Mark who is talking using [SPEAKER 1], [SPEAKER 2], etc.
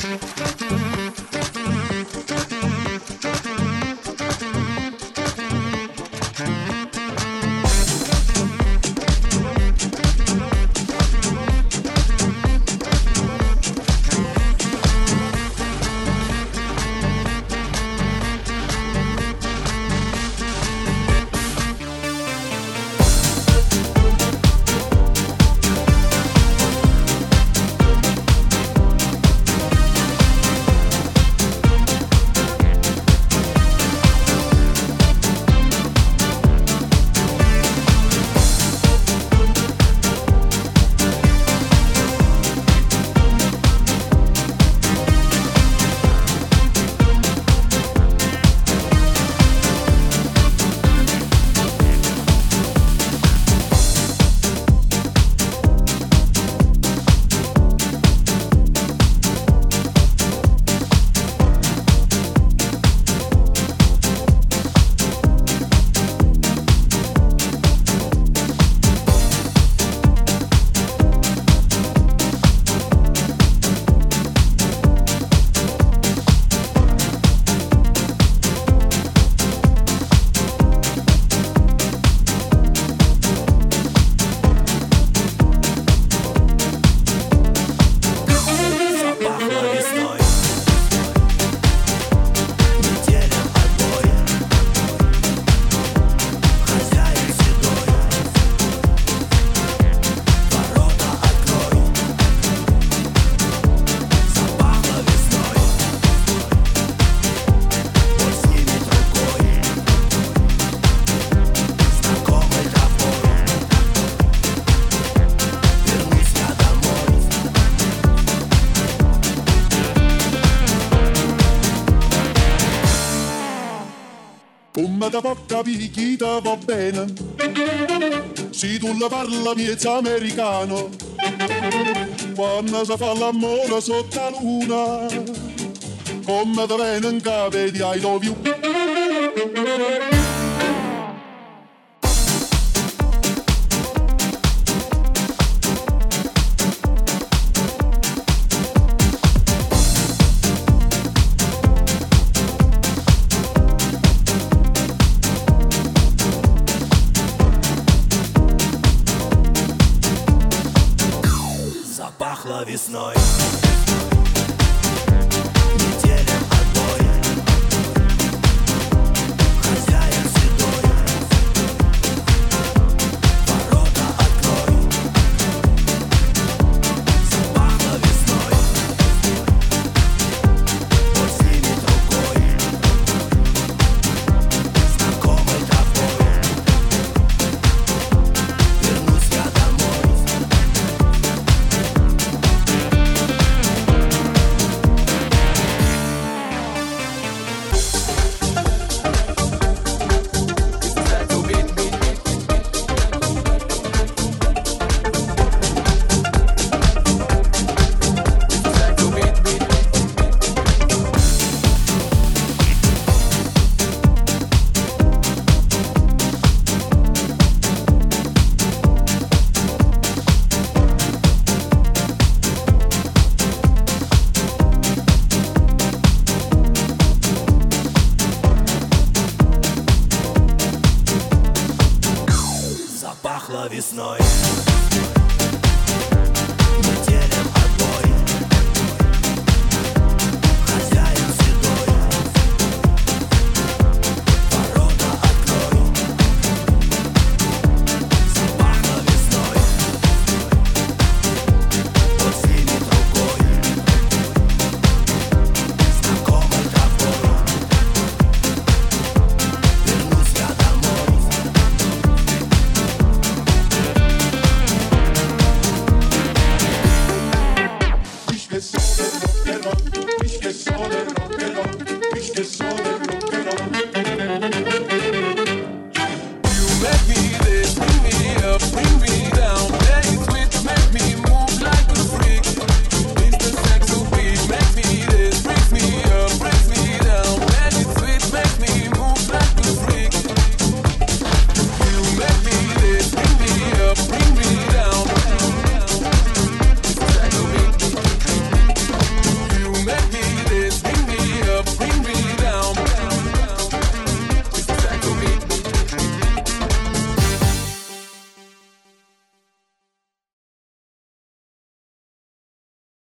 [SPEAKER 1] Come da porca picchita va bene, se tu la parla miezza americano, quando si fa l'amore sotto la luna, come da bene in capo di I love you.
[SPEAKER 2] Запахло весной, неделям отбой, хозяин седой, ворота открой. Запахло весной, боль снимет рукой, знакомой тропой вернусь я домой. Запахло весной, неделям отбой, хозяин седой, ворота открой. Запахло весной, боль снимет рукой, знакомой тропой вернусь я домой.
[SPEAKER 1] Ich che sono